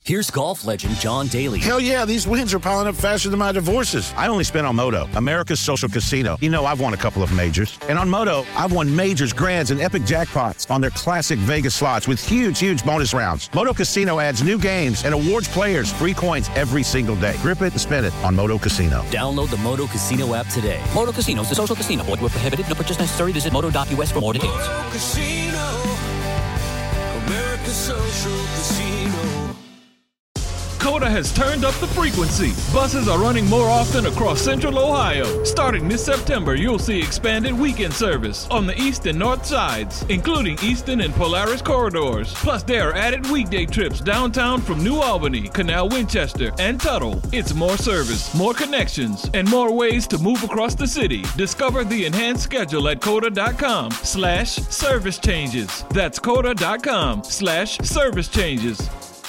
Here's golf legend John Daly. Hell yeah, these wins are piling up faster than my divorces. I only spent on Moto, America's social casino. You know, I've won a couple of majors. And on Moto, I've won majors, grands, and epic jackpots on their classic Vegas slots with huge bonus rounds. Moto Casino adds new games and awards players free coins every single day. Grip it and spin it on Moto Casino. Download the Moto Casino app today. Moto Casino is the social casino. Void where prohibited. No purchase necessary. Visit moto.us for more details. Moto Casino, America's social casino. COTA has turned up the frequency. Buses are running more often across Central Ohio. Starting this September, you'll see expanded weekend service on the east and north sides, including Easton and Polaris corridors. Plus, there are added weekday trips downtown from New Albany, Canal Winchester, and Tuttle. It's more service, more connections, and more ways to move across the city. Discover the enhanced schedule at COTA.com/service changes. That's COTA.com/service changes.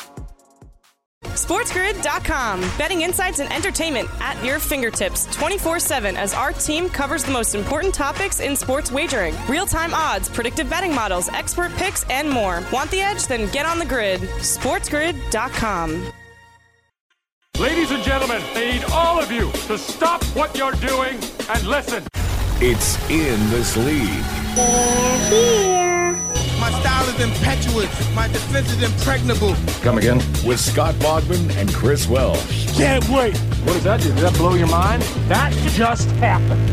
SportsGrid.com. Betting insights and entertainment at your fingertips 24/7 as our team covers the most important topics in sports wagering. Real-time odds, predictive betting models, expert picks, and more. Want the edge? Then get on the grid. SportsGrid.com. Ladies and gentlemen, I need all of you to stop what you're doing and listen. It's In This League. They're here. My style is impetuous. My defense is impregnable. Come again? With Scott Bogman and Chris Welsh. Can't wait. What does that do? Did that blow your mind? That just happened.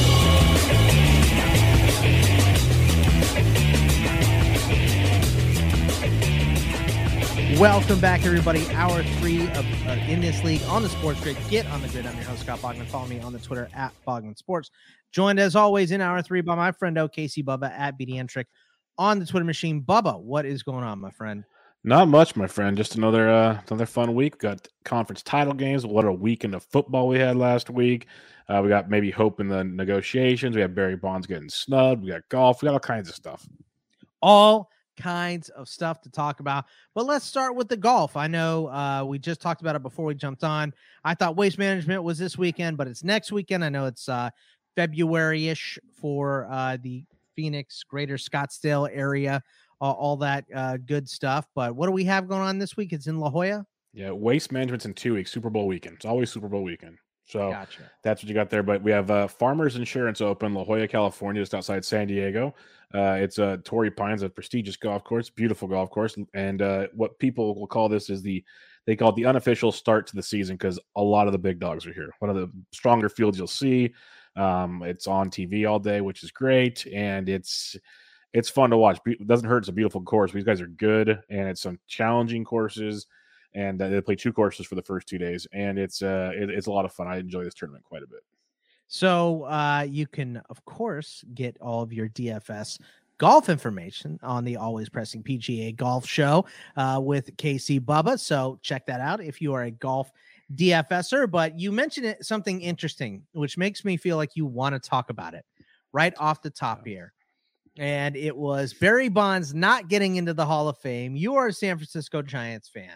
Welcome back, everybody. Hour 3 of In This League on the Sports Grid. Get on the grid. I'm your host, Scott Bogman. Follow me on the Twitter at Bogman Sports. Joined, as always, in Hour 3 by my friend OKC Bubba at BDN on the Twitter machine. Bubba, what is going on, my friend? Not much, my friend. Just another fun week. Got conference title games. What a weekend of football we had last week. We got maybe hope in the negotiations. We have Barry Bonds getting snubbed. We got golf. We got all kinds of stuff. All kinds of stuff to talk about. But let's start with the golf. I know we just talked about it before we jumped on. I thought Waste Management was this weekend, but it's next weekend. I know it's February-ish for the Phoenix, Greater Scottsdale area, all that good stuff. But what do we have going on this week? It's in La Jolla. Yeah, Waste Management's in 2 weeks, Super Bowl weekend. It's always Super Bowl weekend. So Gotcha. That's what you got there. But we have Farmers Insurance Open, La Jolla, California, just outside San Diego. It's Torrey Pines, a prestigious golf course, beautiful golf course. And what people will call this is they call it the unofficial start to the season because a lot of the big dogs are here. One of the stronger fields you'll see. It's on TV all day, which is great. And it's fun to watch. It doesn't hurt. It's a beautiful course. These guys are good. And it's some challenging courses. And they play 2 courses for the first 2 days. And it's a lot of fun. I enjoy this tournament quite a bit. So you can, of course, get all of your DFS golf information on the Always Pressing PGA Golf Show with KC Bubba. So check that out if you are a golf DFSer. But you mentioned something interesting, which makes me feel like you want to talk about it right off the top here. And it was Barry Bonds not getting into the Hall of Fame. You are a San Francisco Giants fan.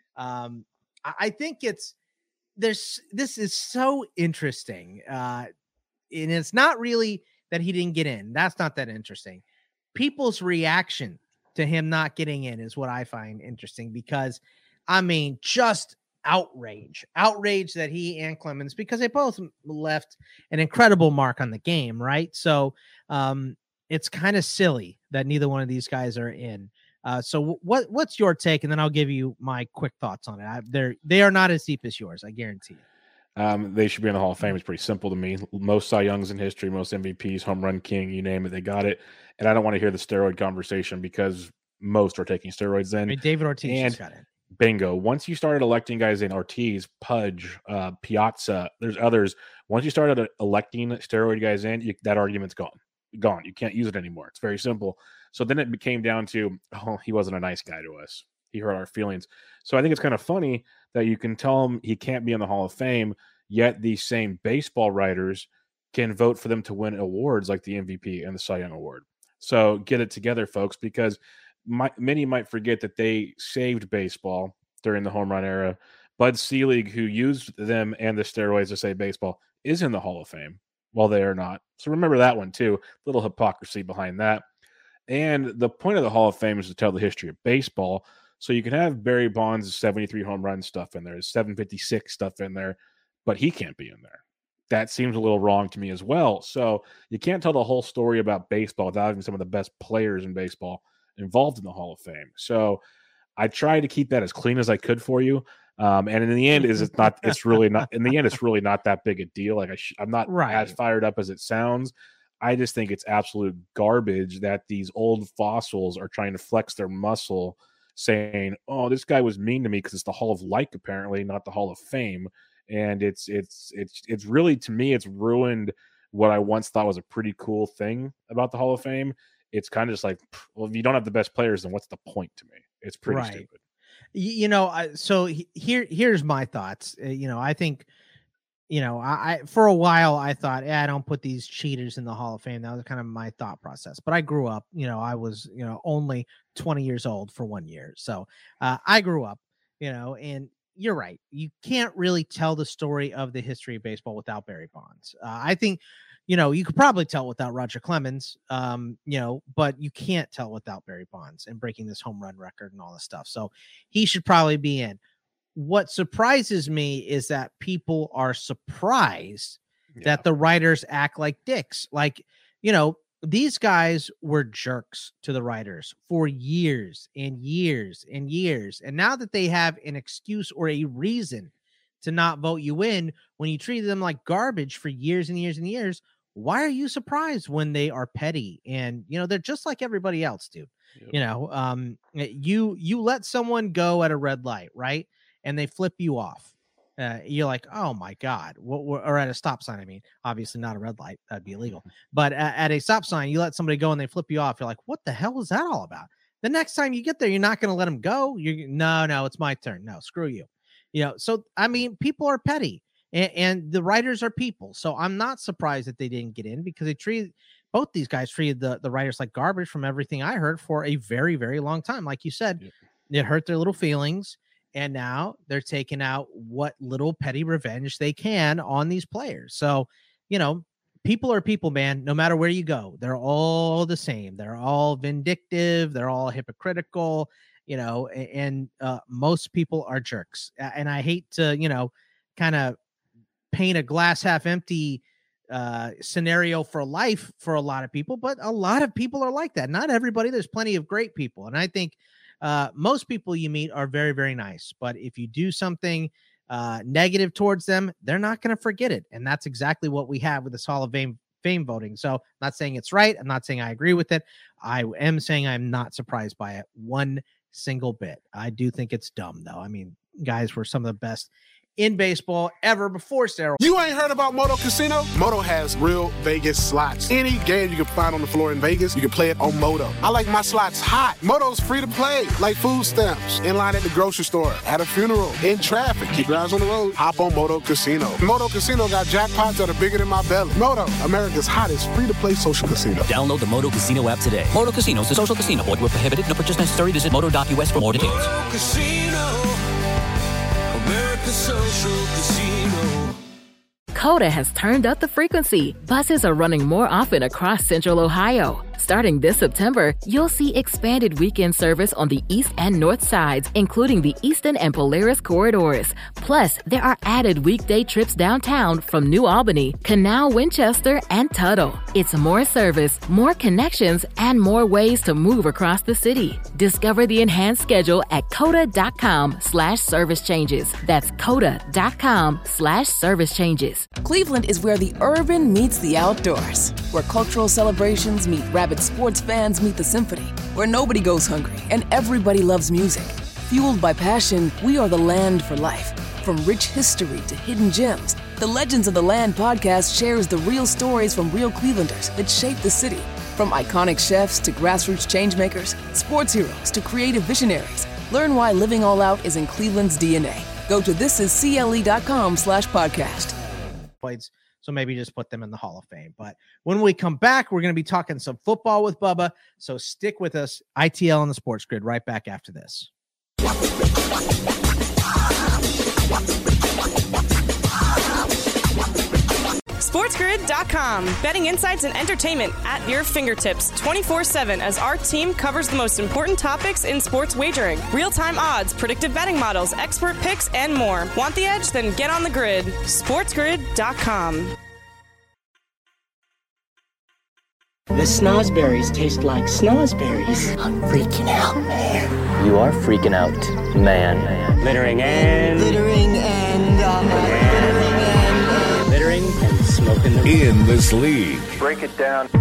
I think this is so interesting. And it's not really that he didn't get in. That's not that interesting. People's reaction to him not getting in is what I find interesting because, I mean, just outrage that he and Clemens, because they both left an incredible mark on the game, right? So it's kind of silly that neither one of these guys are in. So what's your take? And then I'll give you my quick thoughts on it. They are not as deep as yours, I guarantee you. They should be in the Hall of Fame. It's pretty simple to me. Most Cy Youngs in history, most MVPs, home run king, you name it, they got it. And I don't want to hear the steroid conversation because most are taking steroids then. I mean, David Ortiz just got it. Bingo. Once you started electing guys in, Ortiz, Pudge, Piazza, there's others. Once you started electing steroid guys in, that argument's gone. You can't use it anymore. It's very simple. So then it came down to, he wasn't a nice guy to us. He hurt our feelings. So I think it's kind of funny that you can tell him he can't be in the Hall of Fame, yet these same baseball writers can vote for them to win awards like the MVP and the Cy Young Award. So get it together, folks, because many might forget that they saved baseball during the home run era. Bud Selig, who used them and the steroids to save baseball, is in the Hall of Fame while they are not. So remember that one too. Little hypocrisy behind that. And the point of the Hall of Fame is to tell the history of baseball. So you can have Barry Bonds' 73 home run stuff in there, 756 stuff in there, but he can't be in there. That seems a little wrong to me as well. So you can't tell the whole story about baseball without having some of the best players in baseball involved in the Hall of Fame. So I tried to keep that as clean as I could for you. And in the end, it's really not that big a deal. Like I'm not as fired up as it sounds. I just think it's absolute garbage that these old fossils are trying to flex their muscle saying, oh, this guy was mean to me because it's the Hall of Like, apparently, not the Hall of Fame. And it's really, to me, it's ruined what I once thought was a pretty cool thing about the Hall of Fame. It's kind of just like, well, if you don't have the best players, then what's the point to me? It's pretty stupid. So here's my thoughts. I think, I for a while I thought, I don't put these cheaters in the Hall of Fame. That was kind of my thought process. But I grew up, I was, only 20 years old for 1 year. So I grew up, and you're right. You can't really tell the story of the history of baseball without Barry Bonds. I think, you could probably tell without Roger Clemens, but you can't tell without Barry Bonds and breaking this home run record and all this stuff. So he should probably be in. What surprises me is that people are surprised that the writers act like dicks. Like, these guys were jerks to the writers for years and years and years. And now that they have an excuse or a reason to not vote you in, when you treated them like garbage for years and years and years, why are you surprised when they are petty? And, they're just like everybody else, dude. Yep. You let someone go at a red light, right? And they flip you off. You're like, oh my God, or at a stop sign. I mean, obviously not a red light. That'd be illegal. But at a stop sign, you let somebody go and they flip you off. You're like, what the hell is that all about? The next time you get there, you're not going to let them go. No, it's my turn. No, screw you. So, I mean, people are petty and the writers are people. So I'm not surprised that they didn't get in because both these guys treated the writers like garbage from everything I heard for a very, very long time. Like you said, It hurt their little feelings. And now they're taking out what little petty revenge they can on these players. So, people are people, man. No matter where you go, they're all the same. They're all vindictive. They're all hypocritical, and most people are jerks. And I hate to, kind of paint a glass half empty scenario for life for a lot of people, but a lot of people are like that. Not everybody. There's plenty of great people. And I think most people you meet are very, very nice. But if you do something negative towards them, they're not going to forget it. And that's exactly what we have with this Hall of Fame voting. So I'm not saying it's right. I'm not saying I agree with it. I am saying I'm not surprised by it one single bit. I do think it's dumb, though. I mean, guys were some of the best in baseball ever before steroids. You ain't heard about Moto Casino? Moto has real Vegas slots. Any game you can find on the floor in Vegas, you can play it on Moto. I like my slots hot. Moto's free to play, like food stamps, in line at the grocery store, at a funeral, in traffic. Keep your eyes on the road. Hop on Moto Casino. Moto Casino got jackpots that are bigger than my belly. Moto, America's hottest free-to-play social casino. Download the Moto Casino app today. Moto Casino is a social casino. Void where prohibited. No purchase necessary. Visit moto.us for more details. Moto Casino. America's social casino. Coda has turned up the frequency. Buses are running more often across Central Ohio. Starting this September, you'll see expanded weekend service on the east and north sides, including the Eastern and Polaris corridors. Plus, there are added weekday trips downtown from New Albany, Canal, Winchester, and Tuttle. It's more service, more connections, and more ways to move across the city. Discover the enhanced schedule at coda.com/service changes. That's coda.com/service changes. Cleveland is where the urban meets the outdoors, where cultural celebrations meet rabid sports fans meet the symphony, where nobody goes hungry and everybody loves music. Fueled by passion, we are the land for life. From rich history to hidden gems, the Legends of the Land podcast shares the real stories from real Clevelanders that shaped the city. From iconic chefs to grassroots changemakers, sports heroes to creative visionaries, learn why living all out is in Cleveland's DNA. Go to thisiscle.com/podcast. So maybe just put them in the Hall of Fame. But when we come back, we're going to be talking some football with Bubba. So stick with us. ITL on the Sports Grid right back after this. SportsGrid.com. Betting insights and entertainment at your fingertips 24/7 as our team covers the most important topics in sports wagering. Real-time odds, predictive betting models, expert picks, and more. Want the edge? Then get on the grid. SportsGrid.com. The snozberries taste like snozberries. I'm freaking out, man. You are freaking out, man. Littering and smoking the In this league. Break it down.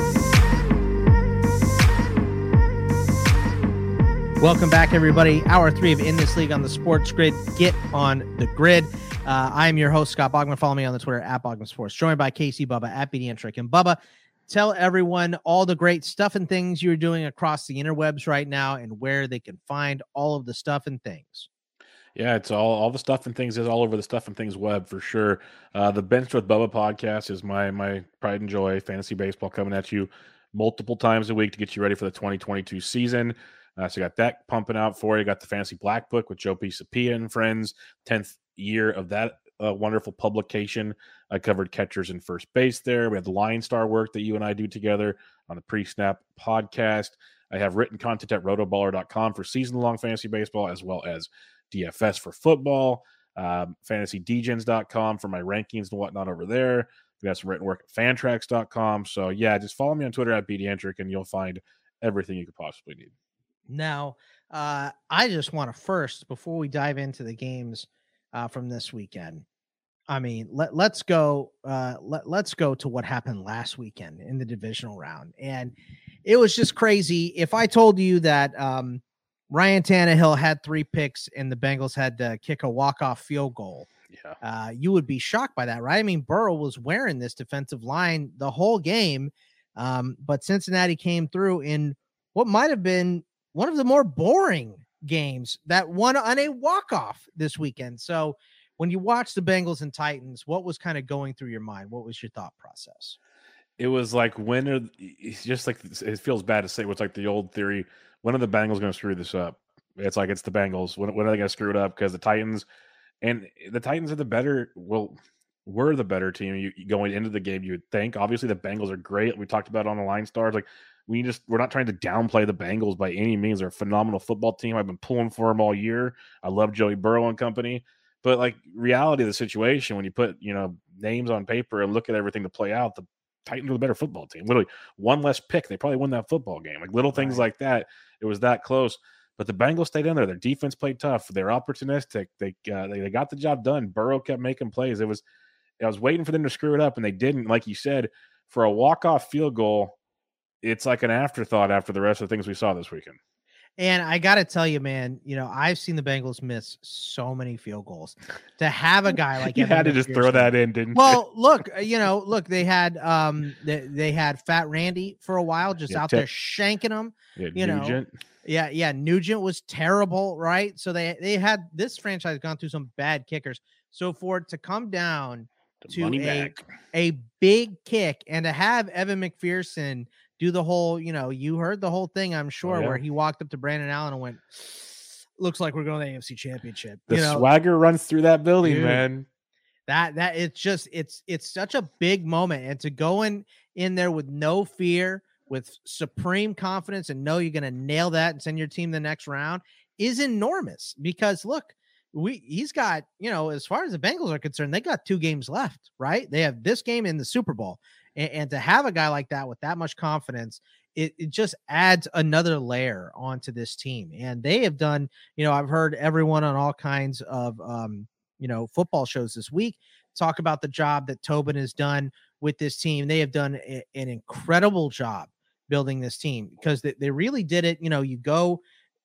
Welcome back, everybody. Hour 3 of In This League on the Sports Grid. Get on the grid. I am your host, Scott Bogman. Follow me on the Twitter at Bogman Sports. Joined by Casey Bubba at BDN and Bubba. Tell everyone all the great stuff and things you're doing across the interwebs right now and where they can find all of the stuff and things. Yeah, it's all the stuff and things is all over the stuff and things web for sure. The Benched with Bubba podcast is my pride and joy. Fantasy baseball coming at you multiple times a week to get you ready for the 2022 season. So you got that pumping out for you. Got the Fantasy Black Book with Joe Pisapia and friends. 10th year of that wonderful publication. I covered catchers and first base there. We have the Line Star work that you and I do together on the Pre-Snap podcast. I have written content at rotoballer.com for season-long fantasy baseball, as well as DFS for football, fantasydgens.com for my rankings and whatnot over there. We got some written work at fantrax.com. So, yeah, just follow me on Twitter at BDentric, and you'll find everything you could possibly need. Now, I just want to first, before we dive into the games from this weekend, I mean, let's go to what happened last weekend in the divisional round. And it was just crazy. If I told you that Ryan Tannehill had 3 picks and the Bengals had to kick a walk-off field goal, you would be shocked by that, right? I mean, Burrow was wearing this defensive line the whole game, but Cincinnati came through in what might have been one of the more boring games that won on a walk-off this weekend. So when you watch the Bengals and Titans, what was kind of going through your mind? What was your thought process? It was like, it's just like, it feels bad to say, it's like the old theory, when are the Bengals going to screw this up? It's like, it's the Bengals. When are they going to screw it up? Because the Titans are the better, we're the better team. You going into the game, you would think. Obviously, the Bengals are great. We talked about it on the Line Stars. Like, we're not trying to downplay the Bengals by any means. They're a phenomenal football team. I've been pulling for them all year. I love Joey Burrow and company. But like, reality of the situation, when you put, names on paper and look at everything to play out, the Titans are the better football team. Literally, one less pick, they probably win that football game. Like, little things like that. It was that close. But the Bengals stayed in there. Their defense played tough. They're opportunistic. They got the job done. Burrow kept making plays. I was waiting for them to screw it up, and they didn't. Like you said, for a walk-off field goal, it's like an afterthought after the rest of the things we saw this weekend. And I got to tell you, man, I've seen the Bengals miss so many field goals. To have a guy like you had to just throw that in, didn't you? Well, look, they had they had Fat Randy for a while, just out there shanking them. Yeah, Nugent. Yeah, Nugent was terrible, right? So they had this franchise gone through some bad kickers. So for it to come down to a big kick and to have Evan McPherson do the whole, you heard the whole thing, I'm sure, where he walked up to Brandon Allen and went, looks like we're going to the AFC Championship. The swagger runs through that building, dude, man. That it's just it's such a big moment, and to go in there with no fear, with supreme confidence, and know you're going to nail that and send your team the next round is enormous. Because look, he's got, as far as the Bengals are concerned, they got 2 games left, right? They have this game in the Super Bowl. And to have a guy like that with that much confidence, it just adds another layer onto this team. And they have done, I've heard everyone on all kinds of, football shows this week talk about the job that Tobin has done with this team. They have done an incredible job building this team, because they really did it. You go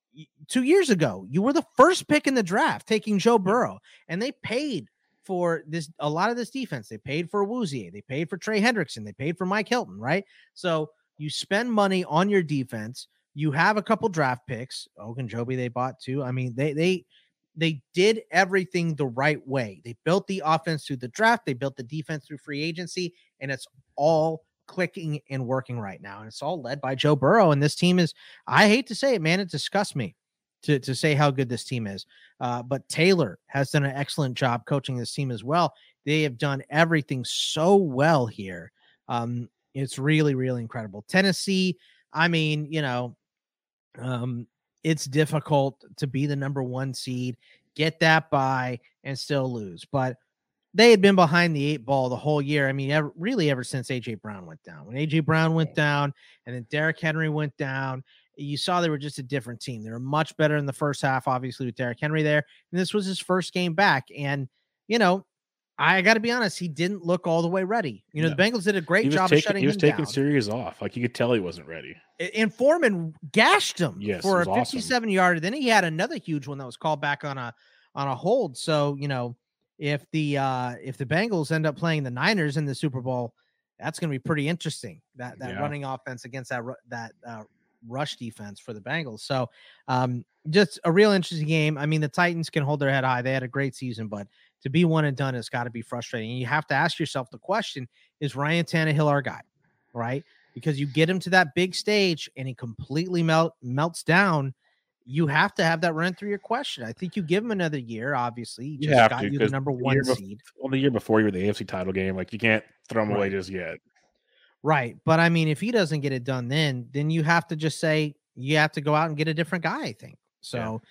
2 years ago, you were the first pick in the draft taking Joe Burrow, and they paid for a lot of this defense. They paid for Awuzie, they paid for Trey Hendrickson, they paid for Mike Hilton, right? So you spend money on your defense. You have a couple draft picks. Ogunjobi they bought too. I mean, they did everything the right way. They built the offense through the draft. They built the defense through free agency, and it's all clicking and working right now. And it's all led by Joe Burrow. And this team is, I hate to say it, man, it disgusts me to say how good this team is. But Taylor has done an excellent job coaching this team as well. They have done everything so well here. It's really, really incredible. Tennessee, I mean, it's difficult to be the number 1 seed, get that bye, and still lose. But they had been behind the 8 ball the whole year. I mean, ever since A.J. Brown went down. When A.J. Brown went down and then Derrick Henry went down, you saw they were just a different team. They were much better in the first half, obviously, with Derrick Henry there. And this was his first game back. And, I got to be honest, he didn't look all the way ready. The Bengals did a great job of shutting him down. He was taking series off. Like, you could tell he wasn't ready. And Foreman gashed him for a 57-yarder. Then he had another huge one that was called back on a hold. So, if the Bengals end up playing the Niners in the Super Bowl, that's going to be pretty interesting. That running offense against that rush defense for the Bengals. So just a real interesting game. I mean, the Titans can hold their head high. They had a great season, but to be one and done has got to be frustrating. And you have to ask yourself the question, is Ryan Tannehill our guy? Right? Because you get him to that big stage and he completely melts down. You have to have that run through your question. I think you give him another year. Obviously, he just got you the number 1 seed. The year before you were the AFC title game, like, you can't throw him away just yet. Right. But I mean, if he doesn't get it done, then you have to just say you have to go out and get a different guy, I think. So,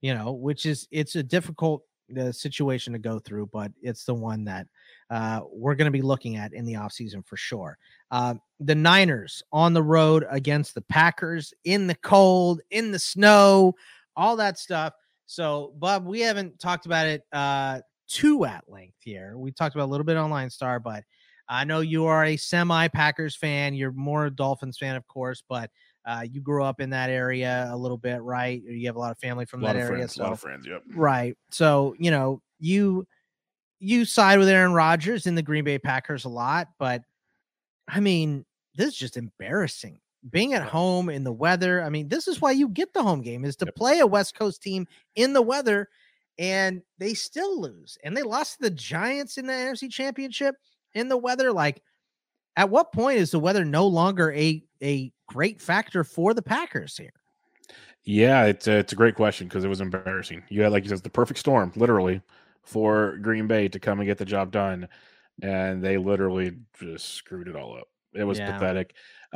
it's a difficult situation to go through, but it's the one that we're going to be looking at in the offseason for sure. The Niners on the road against the Packers in the cold, in the snow, all that stuff. So, Bob, we haven't talked about it too at length here. We talked about a little bit on Line Star, but I know you are a semi-Packers fan. You're more a Dolphins fan, of course, but you grew up in that area a little bit, right? You have a lot of family from that area. A lot of friends, yep. Right. So, you side with Aaron Rodgers in the Green Bay Packers a lot, but I mean, this is just embarrassing. Being at home in the weather. I mean, this is why you get the home game, is to play a West Coast team in the weather, and they still lose. And they lost to the Giants in the NFC Championship in the weather. Like, at what point is the weather no longer a great factor for the Packers here? Yeah, it's a great question, because it was embarrassing. You had, like you said, the perfect storm, literally, for Green Bay to come and get the job done, and they literally just screwed it all up. It was pathetic.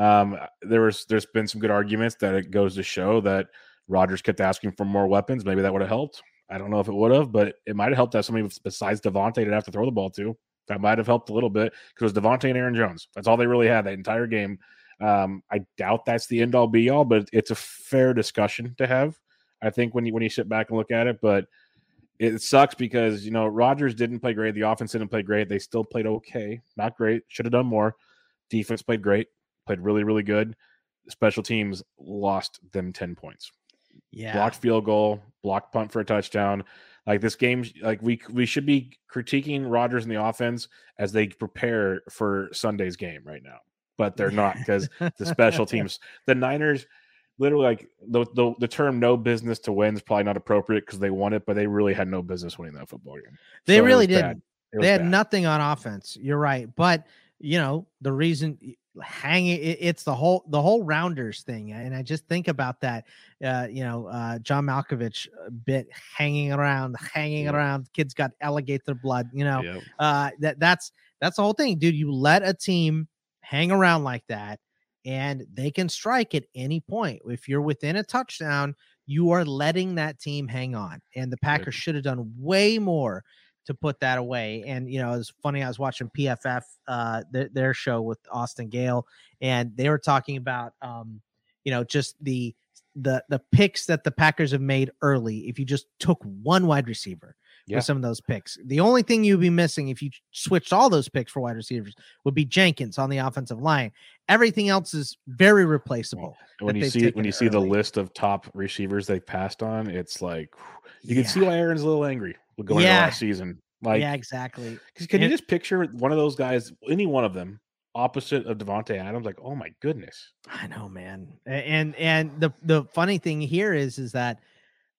There's been some good arguments that it goes to show that Rodgers kept asking for more weapons. Maybe that would have helped. I don't know if it would have, but it might have helped to have somebody besides Devontae to have to throw the ball to. That might have helped a little bit, because it was Devontae and Aaron Jones. That's all they really had that entire game. I doubt that's the end all be all, but it's a fair discussion to have, I think, when you sit back and look at it. But it sucks because, Rodgers didn't play great. The offense didn't play great. They still played okay. Not great. Should have done more. Defense played great. Played really, really good. Special teams lost them 10 points. Yeah. Blocked field goal, blocked punt for a touchdown. Like, this game, like, we should be critiquing Rodgers in the offense as they prepare for Sunday's game right now. But they're not, because the special teams, the Niners, literally, like, the term "no business to win" is probably not appropriate, because they won it, but they really had no business winning that football game. They really didn't. They had nothing on offense. You're right, but the reason it's the whole Rounders thing, and I just think about that. John Malkovich bit hanging around. Kids got alligator blood. That's the whole thing, dude. You let a team hang around like that, and they can strike at any point. If you're within a touchdown, you are letting that team hang on. And the Packers should have done way more to put that away. And, it was funny. I was watching PFF, their show with Austin Gale, and they were talking about, just the picks that the Packers have made early. If you just took one wide receiver with some of those picks, the only thing you'd be missing if you switched all those picks for wide receivers would be Jenkins on the offensive line. Everything else is very replaceable. When you see the list of top receivers they've passed on, it's like, you can see why Aaron's a little angry going into last season. Like, yeah, exactly. Because can you just picture one of those guys, any one of them, opposite of Devontae Adams? Like, oh my goodness. I know, man. And the funny thing here is that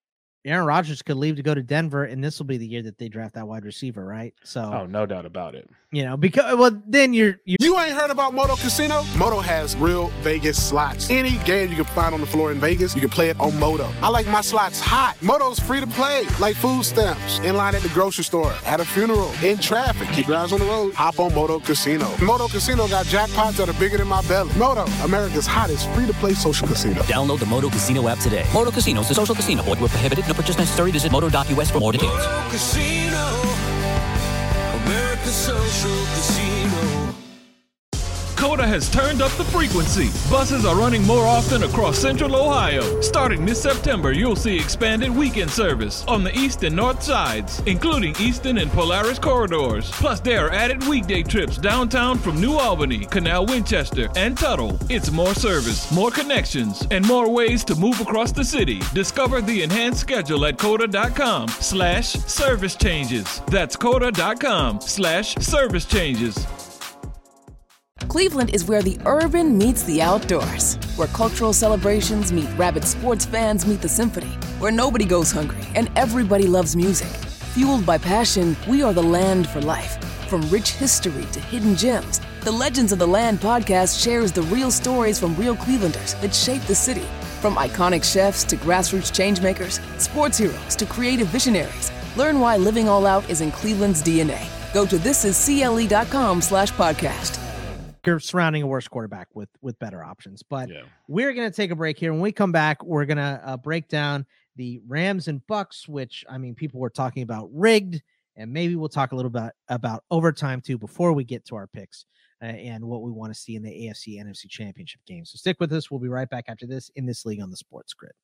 Aaron Rodgers could leave to go to Denver, and this will be the year that they draft that wide receiver, right? So, no doubt about it. Because then you ain't heard about Moto Casino? Moto has real Vegas slots. Any game you can find on the floor in Vegas, you can play it on Moto. I like my slots hot. Moto's free to play, like food stamps, in line at the grocery store, at a funeral, in traffic. Keep your eyes on the road. Hop on Moto Casino. Moto Casino got jackpots that are bigger than my belly. Moto, America's hottest free-to-play social casino. Download the Moto Casino app today. Moto Casino is a social casino. Void where prohibited. No purchase necessary. Visit moto.us for more details. Moto Casino, America's social casino. Coda has turned up the frequency. Buses are running more often across Central Ohio. Starting this September, you'll see expanded weekend service on the east and north sides, including Easton and Polaris corridors. Plus, there are added weekday trips downtown from New Albany, Canal Winchester, and Tuttle. It's more service, more connections, and more ways to move across the city. Discover the enhanced schedule at coda.com/service changes. That's coda.com/service changes. Cleveland is where the urban meets the outdoors, where cultural celebrations meet rabid sports fans meet the symphony, where nobody goes hungry and everybody loves music. Fueled by passion, we are the land for life. From rich history to hidden gems, the Legends of the Land podcast shares the real stories from real Clevelanders that shape the city. From iconic chefs to grassroots changemakers, sports heroes to creative visionaries, learn why living all out is in Cleveland's DNA. Go to thisiscle.com/podcast. You're surrounding a worse quarterback with better options. But we're going to take a break here. When we come back, we're going to break down the Rams and Bucks, which, I mean, people were talking about rigged, and maybe we'll talk a little bit about overtime too before we get to our picks and what we want to see in the AFC NFC Championship game. So stick with us. We'll be right back after this in This League on the Sports Grid.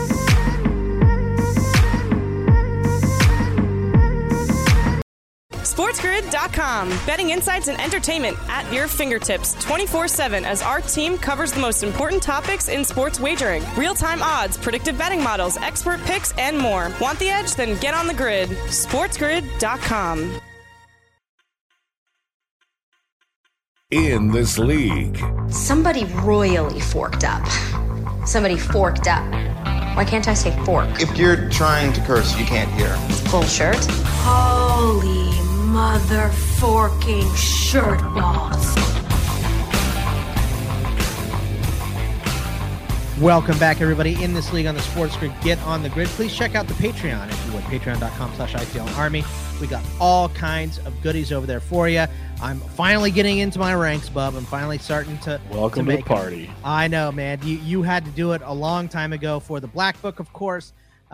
SportsGrid.com. Betting insights and entertainment at your fingertips 24/7 as our team covers the most important topics in sports wagering. Real-time odds, predictive betting models, expert picks, and more. Want the edge? Then get on the grid. SportsGrid.com. In This League. Somebody royally forked up. Somebody forked up. Why can't I say fork? If you're trying to curse, you can't hear. It's full shirt. Holy mother forking shirt balls. Welcome back, everybody, in This League on the Sports Grid. Get on the grid. Please check out the Patreon if you would. Patreon.com/IPL Army. We got all kinds of goodies over there for you. I'm finally getting into my ranks, Bub. I'm finally starting to welcome to the party. I know, man. You had to do it a long time ago for the Black Book, of course,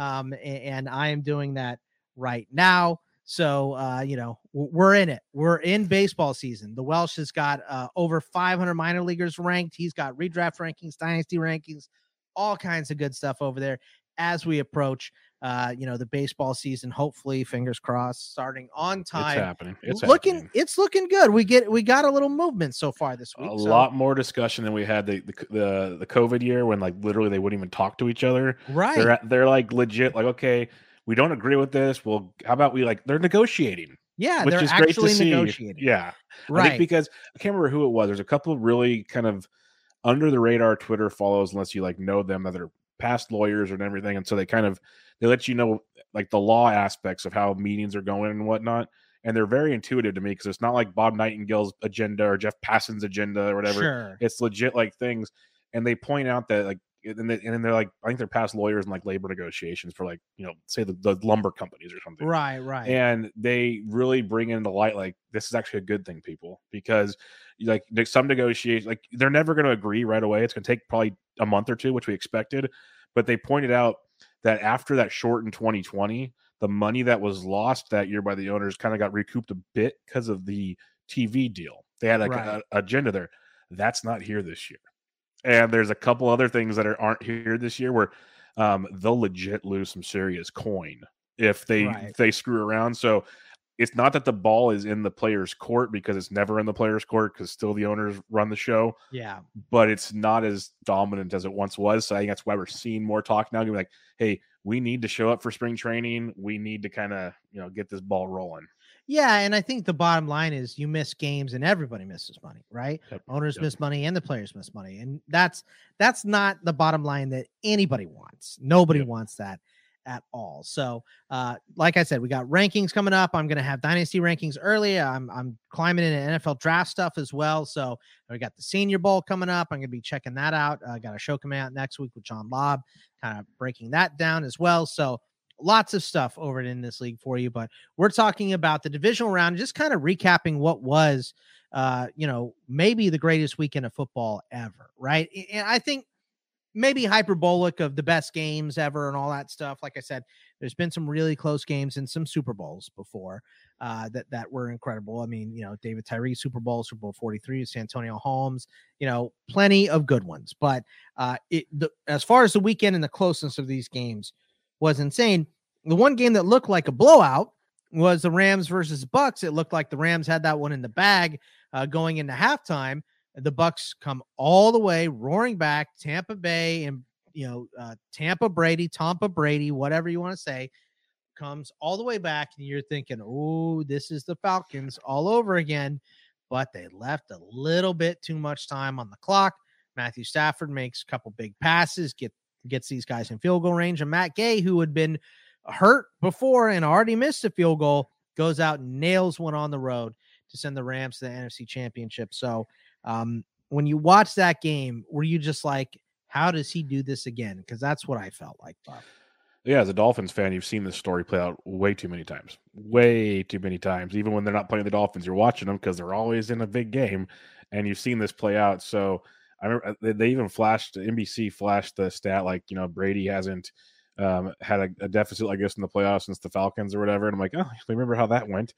and I am doing that right now. So, we're in it. We're in baseball season. The Welsh has got over 500 minor leaguers ranked. He's got redraft rankings, dynasty rankings, all kinds of good stuff over there as we approach, the baseball season. Hopefully, fingers crossed, starting on time. It's happening. It's looking good. We got a little movement so far this week. A lot more discussion than we had the COVID year when literally they wouldn't even talk to each other. Right. They're legit. Okay. We don't agree with this. Well, how about they're negotiating? Yeah, which they're is great actually to see. negotiating. Yeah, right. I think because I can't remember who it was. There's a couple of really kind of under the radar Twitter follows, unless you know them, that are past lawyers and everything, and so they let you know the law aspects of how meetings are going and whatnot. And they're very intuitive to me because it's not like Bob Nightingale's agenda or Jeff Passan's agenda or whatever. Sure. It's legit things, and they point out that and then they're I think they're past lawyers in labor negotiations for say the lumber companies or something. Right. And they really bring into light this is actually a good thing, people, because some negotiations they're never going to agree right away. It's going to take probably a month or two, which we expected. But they pointed out that after that shortened 2020, the money that was lost that year by the owners kind of got recouped a bit because of the TV deal. They had an agenda there. That's not here this year. And there's a couple other things that aren't here this year where they'll legit lose some serious coin if they screw around. So it's not that the ball is in the player's court, because it's never in the player's court because still the owners run the show. Yeah. But it's not as dominant as it once was. So I think that's why we're seeing more talk now. Be hey, we need to show up for spring training. We need to kind of, get this ball rolling. Yeah, and I think the bottom line is you miss games and everybody misses money, right? Owners miss money and the players miss money. And that's not the bottom line that anybody wants. Nobody wants that at all. So, like I said, we got rankings coming up. I'm going to have dynasty rankings early. I'm climbing into NFL draft stuff as well. So we got the Senior Bowl coming up. I'm going to be checking that out. I got a show coming out next week with John Lobb, kind of breaking that down as well. So lots of stuff over in this league for you, but we're talking about the divisional round, just kind of recapping what was, maybe the greatest weekend of football ever. Right. And I think, maybe hyperbolic of the best games ever and all that stuff. Like I said, there's been some really close games and some Super Bowls before that were incredible. I mean, David Tyree Super Bowl 43, Santonio Holmes, plenty of good ones. But as far as the weekend and the closeness of these games was insane. The one game that looked like a blowout was the Rams versus Bucks. It looked like the Rams had that one in the bag going into halftime. The Bucks come all the way roaring back. Tampa Bay and Tampa Brady, whatever you want to say, comes all the way back, and you're thinking, "Oh, this is the Falcons all over again." But they left a little bit too much time on the clock. Matthew Stafford makes a couple big passes, gets these guys in field goal range, and Matt Gay, who had been hurt before and already missed a field goal, goes out and nails one on the road to send the Rams to the NFC Championship. So. When you watch that game, were you just like, how does he do this again? Because that's what I felt like, Bob. Yeah, as a Dolphins fan, you've seen this story play out way too many times. Even when they're not playing the Dolphins, you're watching them because they're always in a big game, and you've seen this play out. So I remember they even NBC flashed the stat like, Brady hasn't had a deficit, I guess, in the playoffs since the Falcons or whatever. And I'm like, oh, I remember how that went.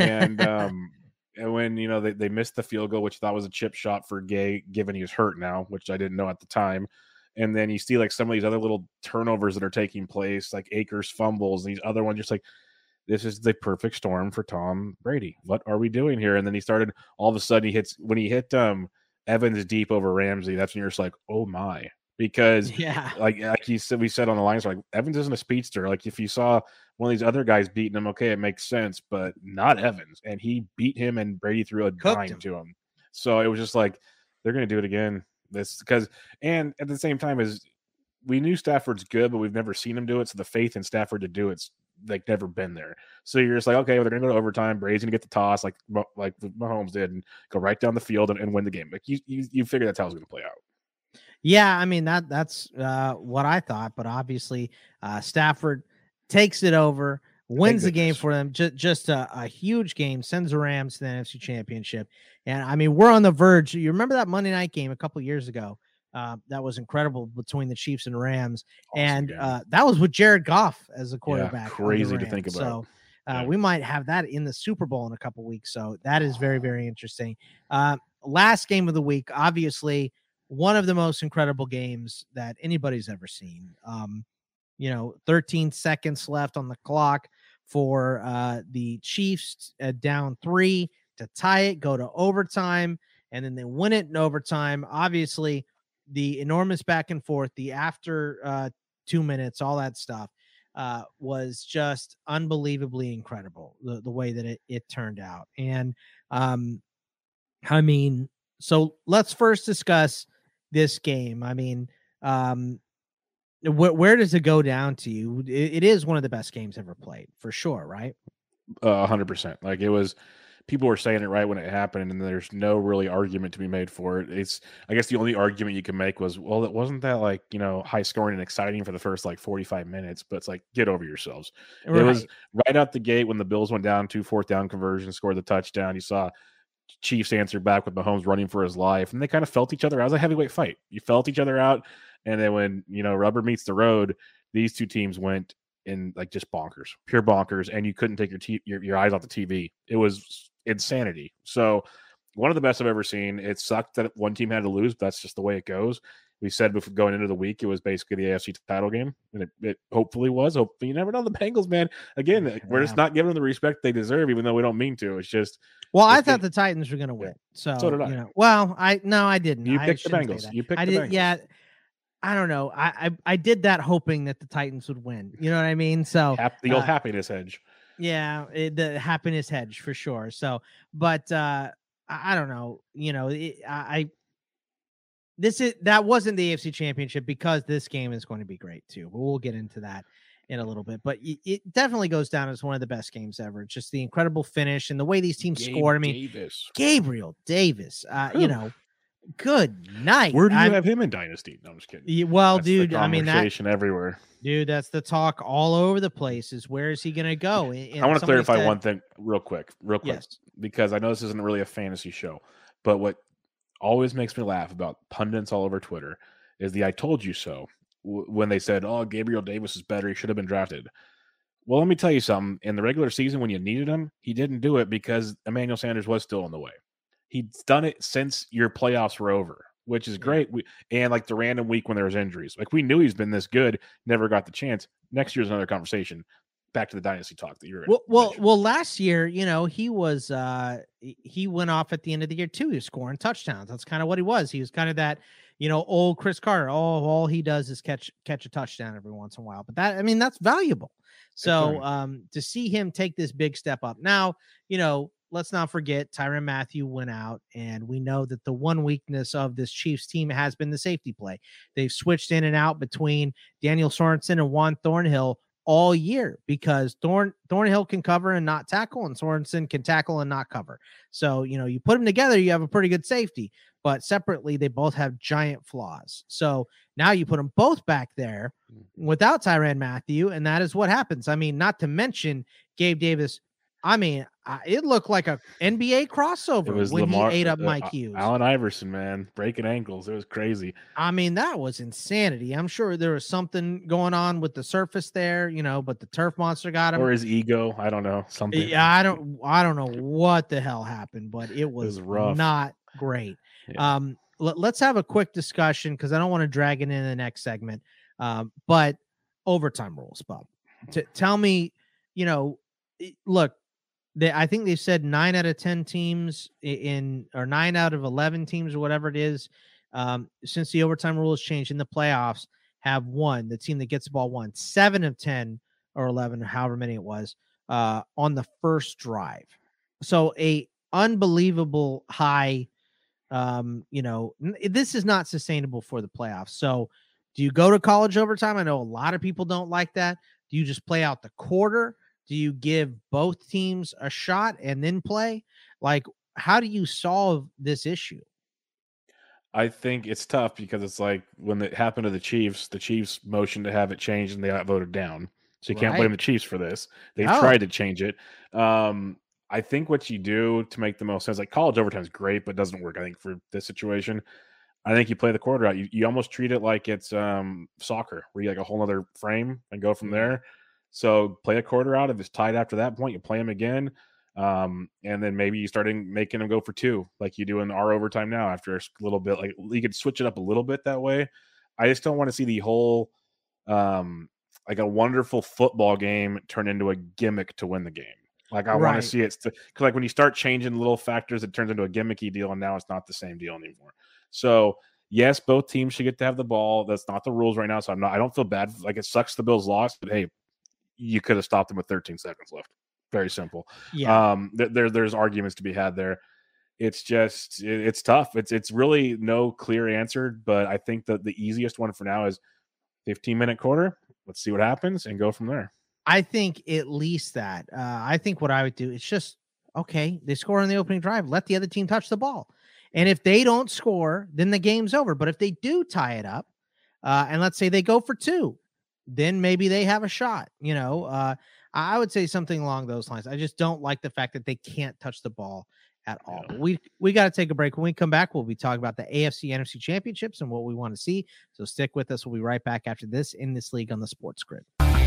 And when they missed the field goal, which I thought was a chip shot for Gay, given he was hurt now, which I didn't know at the time. And then you see like some of these other little turnovers that are taking place, like Akers fumbles, and these other ones, just like, this is the perfect storm for Tom Brady. What are we doing here? And then he started, all of a sudden when he hit Evans deep over Ramsey, that's when you're just like, oh my. Because like we said on the lines, like Evans isn't a speedster. Like if you saw one of these other guys beating him, okay, it makes sense, but not Evans. And he beat him, and Brady threw a dime to him. So it was just like, they're going to do it again. And at the same time, is we knew Stafford's good, but we've never seen him do it. So the faith in Stafford to do it's like never been there. So you're just like, okay, well, they're going to go to overtime. Brady's going to get the toss like Mahomes did and go right down the field and win the game. Like you figure that's how it's going to play out. Yeah, I mean that's what I thought, but obviously Stafford takes it over, wins the game for them. Just a huge game, sends the Rams to the NFC Championship, and I mean we're on the verge. You remember that Monday night game a couple years ago? That was incredible between the Chiefs and Rams, and that was with Jared Goff as a quarterback. Yeah, crazy to think about. So we might have that in the Super Bowl in a couple weeks. So that is very, very interesting. Last game of the week, obviously. One of the most incredible games that anybody's ever seen. 13 seconds left on the clock for the Chiefs down 3 to tie it, go to overtime, and then they win it in overtime. Obviously, the enormous back and forth, the after 2 minutes, all that stuff was just unbelievably incredible, the way that it turned out. And I mean, so let's first discuss this game. I mean, where does it go down to you? It is one of the best games ever played, for sure, right? 100%. Like it was, people were saying it right when it happened, and there's no really argument to be made for it. It's, I guess the only argument you can make was, well, it wasn't that like, high scoring and exciting for the first like 45 minutes, but it's like, get over yourselves. Right. It was right out the gate when the Bills went down 2 4th-down conversions, scored the touchdown. You saw Chiefs answer back with Mahomes running for his life, and they kind of felt each other out. It was a heavyweight fight. You felt each other out, and then when rubber meets the road, these two teams went in like just bonkers, pure bonkers, and you couldn't take your eyes off the TV. It was insanity. So one of the best I've ever seen. It sucked that one team had to lose, but that's just the way it goes. We said before going into the week, it was basically the AFC title game, and it hopefully was. Hopefully, you never know. The Bengals, man, again, we're just not giving them the respect they deserve, even though we don't mean to. It's just. Well, I thought the Titans were going to win. So did I. Well, I didn't. You picked the Bengals. You picked the Bengals. Yeah. I don't know. I did that hoping that the Titans would win. You know what I mean? So the old happiness hedge. Yeah, the happiness hedge for sure. So, but I don't know. That wasn't the AFC Championship because this game is going to be great too. But we'll get into that in a little bit, but it definitely goes down as one of the best games ever. Just the incredible finish and the way these teams scored. I mean, Gabriel Davis, you know, good night. Where do you have him in Dynasty? No, I'm just kidding. Well, that's dude, I mean, conversation everywhere. Dude, that's the talk all over the place. Is where is he going to go? And I want to clarify one thing real quick, yes. because I know this isn't really a fantasy show, but what always makes me laugh about pundits all over Twitter is the "I told you so." When they said, "Oh, Gabriel Davis is better, he should have been drafted." Well, let me tell you something. In the regular season, when you needed him, he didn't do it because Emmanuel Sanders was still in the way. He's done it since your playoffs were over, which is great. And like the random week when there was injuries, like we knew he's been this good, never got the chance. Next year's another conversation. Back to the dynasty talk that you're well. Last year, you know, he was he went off at the end of the year too. He was scoring touchdowns. That's kind of what he was. He was kind of that, you know, old Chris Carter. All he does is catch a touchdown every once in a while. But that, I mean, that's valuable. So to see him take this big step up now, you know, let's not forget Tyrann Mathieu went out, and we know that the one weakness of this Chiefs team has been the safety play. They've switched in and out between Daniel Sorensen and Juan Thornhill all year because Thornhill can cover and not tackle, and Sorensen can tackle and not cover. So, you know, you put them together, you have a pretty good safety, but separately, they both have giant flaws. So now you put them both back there without Tyrann Mathieu, and that is what happens. I mean, not to mention Gabe Davis. I mean, it looked like a NBA crossover when he ate up Mike Hughes. Allen Iverson, man, breaking ankles. It was crazy. I mean, that was insanity. I'm sure there was something going on with the surface there, you know, but the turf monster got him. Or his ego. I don't know. Something. Yeah, I don't know what the hell happened, but it was rough. Not great. Yeah. Let's have a quick discussion because I don't want to drag it in the next segment. But overtime rules, Bob. Tell me, you know, look, I think they've said 9 out of 10 teams or 9 out of 11 teams or whatever it is, since the overtime rule has changed in the playoffs, have won. The team that gets the ball won 7 of 10 or 11, or however many it was, on the first drive. So a unbelievable high. You know, this is not sustainable for the playoffs. So do you go to college overtime? I know a lot of people don't like that. Do you just play out the quarter? Do you give both teams a shot and then play? Like, how do you solve this issue? I think it's tough because it's like when it happened to the Chiefs motioned to have it changed and they got voted down. So you can't blame the Chiefs for this. They've tried to change it. I think what you do to make the most sense, like college overtime is great, but doesn't work, I think, for this situation. I think you play the quarter out. You almost treat it like it's soccer, where you like a whole other frame and go from there. So play a quarter out. If it's tied after that point, you play them again. And then maybe you start making them go for 2, like you do in our overtime now after a little bit. Like you could switch it up a little bit that way. I just don't want to see the whole like a wonderful football game turn into a gimmick to win the game. Like I want to see it because like when you start changing little factors, it turns into a gimmicky deal, and now it's not the same deal anymore. So yes, both teams should get to have the ball. That's not the rules right now. So I don't feel bad. Like it sucks the Bills lost, but hey, you could have stopped them with 13 seconds left. Very simple. Yeah. There's arguments to be had there. It's just it's tough. It's really no clear answer, but I think that the easiest one for now is 15-minute quarter. Let's see what happens and go from there. I think at least that. I think what I would do is just, okay, they score on the opening drive. Let the other team touch the ball. And if they don't score, then the game's over. But if they do tie it up, and let's say they go for 2, then maybe they have a shot. You know, I would say something along those lines. I just don't like the fact that they can't touch the ball at all. Yeah. We got to take a break. When we come back, we'll be talking about the AFC NFC championships and what we want to see. So stick with us. We'll be right back after this in This League on the Sports Grid.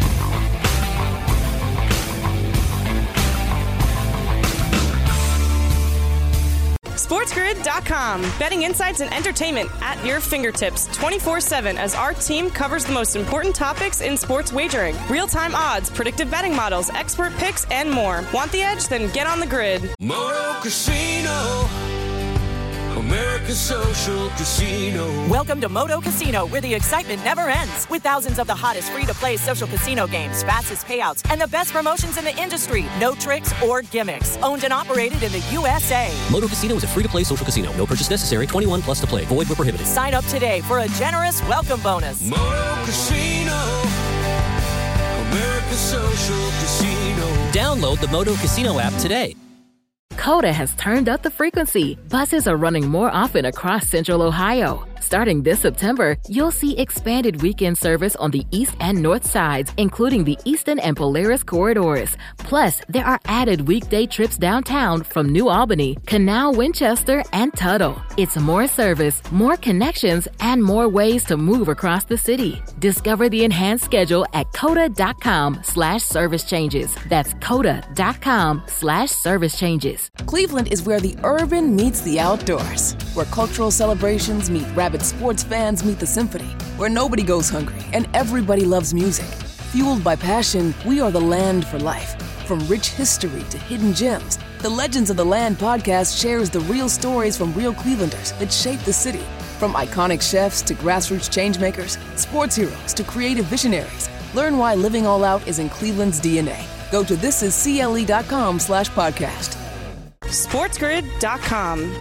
SportsGrid.com. Betting insights and entertainment at your fingertips 24/7 as our team covers the most important topics in sports wagering. Real-time odds, predictive betting models, expert picks, and more. Want the edge? Then get on the grid. Moto Casino. America's Social Casino. Welcome to Moto Casino, where the excitement never ends. With thousands of the hottest free-to-play social casino games, fastest payouts, and the best promotions in the industry. No tricks or gimmicks. Owned and operated in the USA. Moto Casino is a free-to-play social casino. No purchase necessary. 21 plus to play. Void where prohibited. Sign up today for a generous welcome bonus. Moto Casino. America's Social Casino. Download the Moto Casino app today. Coda has turned up the frequency. Buses are running more often across Central Ohio. Starting this September, you'll see expanded weekend service on the east and north sides, including the Eastern and Polaris corridors. Plus, there are added weekday trips downtown from New Albany, Canal, Winchester, and Tuttle. It's more service, more connections, and more ways to move across the city. Discover the enhanced schedule at coda.com/service changes. That's coda.com/service changes. Cleveland is where the urban meets the outdoors, where cultural celebrations meet rabid sports fans meet the symphony, where nobody goes hungry and everybody loves music. Fueled by passion, we are the land for life. From rich history to hidden gems, the Legends of the Land podcast shares the real stories from real Clevelanders that shape the city. From iconic chefs to grassroots changemakers, sports heroes to creative visionaries, learn why living all out is in Cleveland's DNA. Go to thisiscle.com/podcast. SportsGrid.com.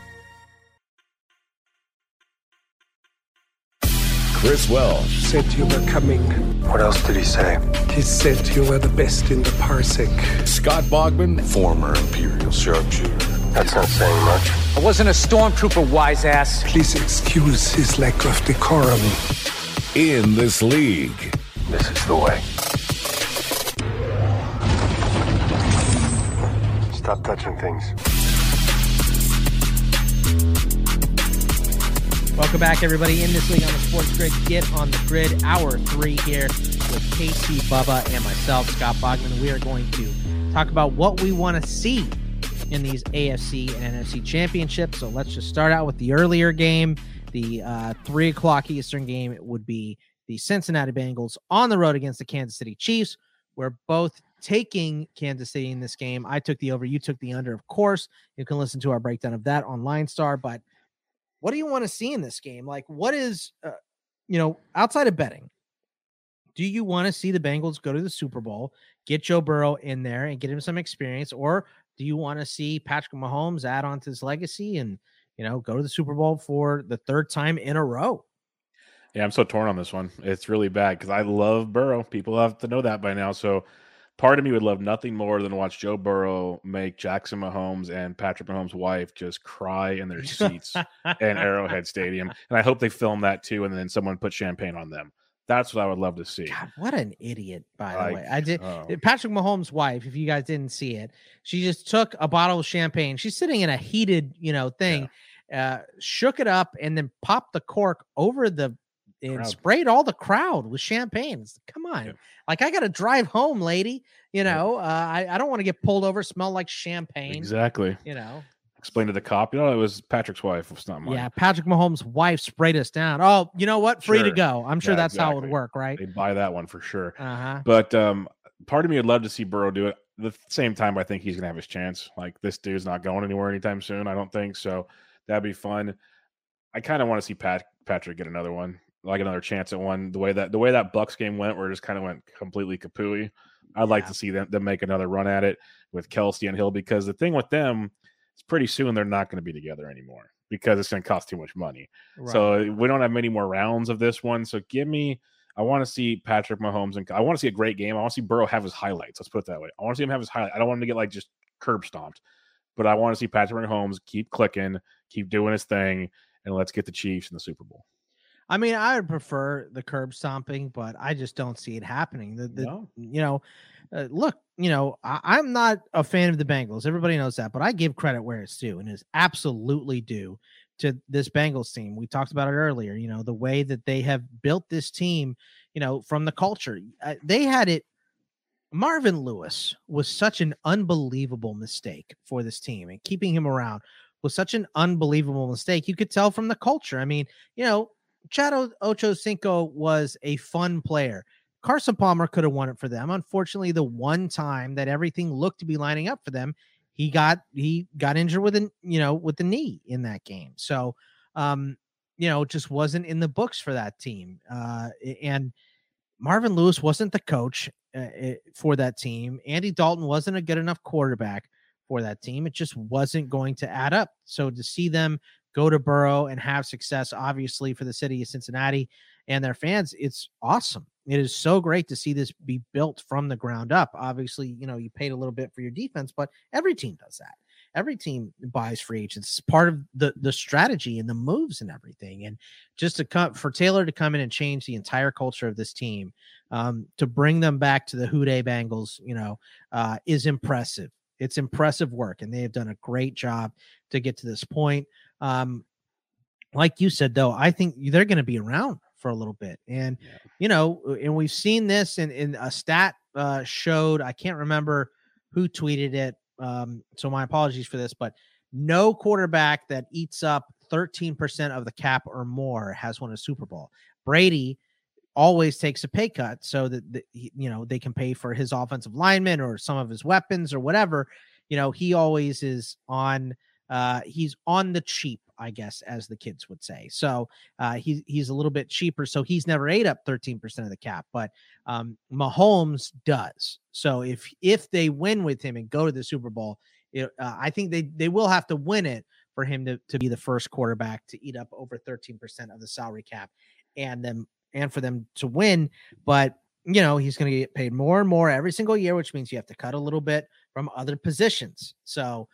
Chris Welsh. Said you were coming. What else did he say? He said you were the best in the parsec. Scott Bogman. Former Imperial sharpshooter. That's not saying much. I wasn't a stormtrooper, wise ass. Please excuse his lack of decorum. In this league. This is the way. Stop touching things. Welcome back, everybody. In this league on the Sports Grid, get on the grid. Hour 3 here with KC Bubba and myself, Scott Bogman. We are going to talk about what we want to see in these AFC and NFC championships. So let's just start out with the earlier game. The 3 o'clock Eastern game would be the Cincinnati Bengals on the road against the Kansas City Chiefs. We're both taking Kansas City in this game. I took the over. You took the under, of course. You can listen to our breakdown of that on Line Star. But what do you want to see in this game? Like, what is, outside of betting, do you want to see the Bengals go to the Super Bowl, get Joe Burrow in there and get him some experience? Or do you want to see Patrick Mahomes add on to his legacy and, go to the Super Bowl for the 3rd time in a row? Yeah, I'm so torn on this one. It's really bad because I love Burrow. People have to know that by now. So part of me would love nothing more than watch Joe Burrow make Jackson Mahomes and Patrick Mahomes' wife just cry in their seats in Arrowhead Stadium. And I hope they film that too, and then someone put champagne on them. That's what I would love to see. God, what an idiot, by the way. Patrick Mahomes' wife, if you guys didn't see it, she just took a bottle of champagne. She's sitting in a heated, thing, shook it up, and then popped the cork over and sprayed all the crowd with champagne. Come on. Yeah. Like, I got to drive home, lady. I don't want to get pulled over, smell like champagne. Exactly. Explain to the cop, it was Patrick's wife. It's not mine. Yeah, Patrick Mahomes' wife sprayed us down. Oh, you know what? Free to go. I'm sure that's how it would work, right? They'd buy that one for sure. Uh-huh. But part of me would love to see Burrow do it. At the same time, I think he's going to have his chance. Like, this dude's not going anywhere anytime soon, I don't think. So that'd be fun. I kind of want to see Patrick get another one. Like another chance at one. The way that Bucks game went, where it just kind of went completely kapooey. I'd like to see them make another run at it with Kelsey and Hill, because the thing with them is pretty soon they're not going to be together anymore because it's going to cost too much money. Right. So we don't have many more rounds of this one. So I want to see Patrick Mahomes, and I want to see a great game. I want to see Burrow have his highlights. Let's put it that way. I want to see him have his highlights. I don't want him to get just curb stomped, but I want to see Patrick Mahomes keep clicking, keep doing his thing, and let's get the Chiefs in the Super Bowl. I mean, I would prefer the curb stomping, but I just don't see it happening. Look, I'm not a fan of the Bengals. Everybody knows that, but I give credit where it's due, and it's absolutely due to this Bengals team. We talked about it earlier, the way that they have built this team, from the culture. They had it. Marvin Lewis was such an unbelievable mistake for this team, and keeping him around was such an unbelievable mistake. You could tell from the culture. I mean, Chad Ochocinco was a fun player. Carson Palmer could have won it for them. Unfortunately, the one time that everything looked to be lining up for them, he got injured with the knee in that game. So, it just wasn't in the books for that team. And Marvin Lewis wasn't the coach for that team. Andy Dalton wasn't a good enough quarterback for that team. It just wasn't going to add up. So to see them go to Burrow and have success. Obviously, for the city of Cincinnati and their fans, it's awesome. It is so great to see this be built from the ground up. Obviously, you paid a little bit for your defense, but every team does that. Every team buys free agents. It's part of the strategy and the moves and everything. And just for Taylor to come in and change the entire culture of this team, to bring them back to the Houday Bengals, is impressive. It's impressive work, and they have done a great job to get to this point. Like you said, though, I think they're going to be around for a little bit. And, and we've seen this in a stat showed, I can't remember who tweeted it. So my apologies for this, but no quarterback that eats up 13% of the cap or more has won a Super Bowl. Brady always takes a pay cut so that, they can pay for his offensive linemen or some of his weapons or whatever. He always is on, he's on the cheap, I guess, as the kids would say. So he's a little bit cheaper. So he's never ate up 13% of the cap, but Mahomes does. So if they win with him and go to the Super Bowl, I think they will have to win it for him to be the first quarterback to eat up over 13% of the salary cap and for them to win. But, he's going to get paid more and more every single year, which means you have to cut a little bit from other positions. So,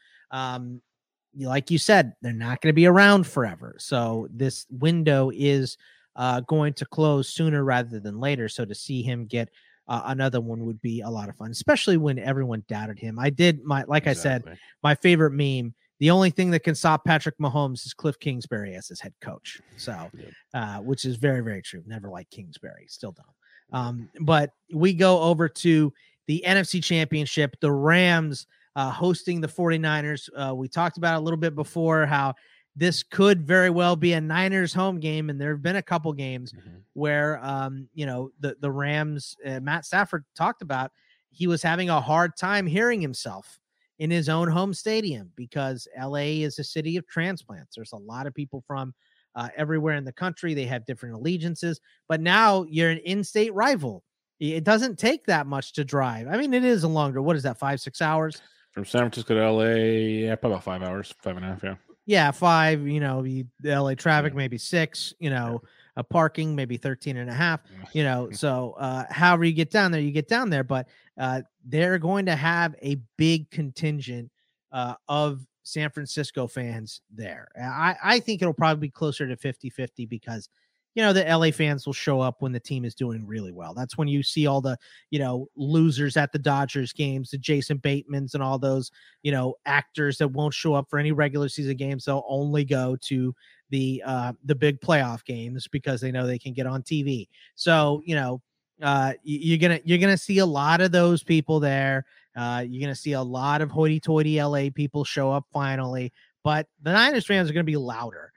like you said, they're not going to be around forever. So this window is going to close sooner rather than later. So to see him get another one would be a lot of fun, especially when everyone doubted him. I said, my favorite meme, the only thing that can stop Patrick Mahomes is Cliff Kingsbury as his head coach. So, which is very, very true. Never liked Kingsbury, still don't. But we go over to the NFC Championship, the Rams hosting the 49ers. We talked about it a little bit before how this could very well be a Niners home game. And there have been a couple games where, the Rams, Matt Stafford talked about, he was having a hard time hearing himself in his own home stadium because LA is a city of transplants. There's a lot of people from everywhere in the country. They have different allegiances, but now you're an in-state rival. It doesn't take that much to drive. I mean, it is a longer, what is that, 5-6 hours? From San Francisco to LA, probably about 5 hours, 5.5, yeah. Yeah, 5, the LA traffic, maybe 6, a parking, maybe 13 and a half, so however you get down there, but they're going to have a big contingent of San Francisco fans there. I think it'll probably be closer to 50-50 because, the LA fans will show up when the team is doing really well. That's when you see all the, losers at the Dodgers games, the Jason Batemans and all those, actors that won't show up for any regular season games. They'll only go to the big playoff games because they know they can get on TV. So, you're going to see a lot of those people there. You're going to see a lot of hoity-toity LA people show up finally, but the Niners fans are going to be louder.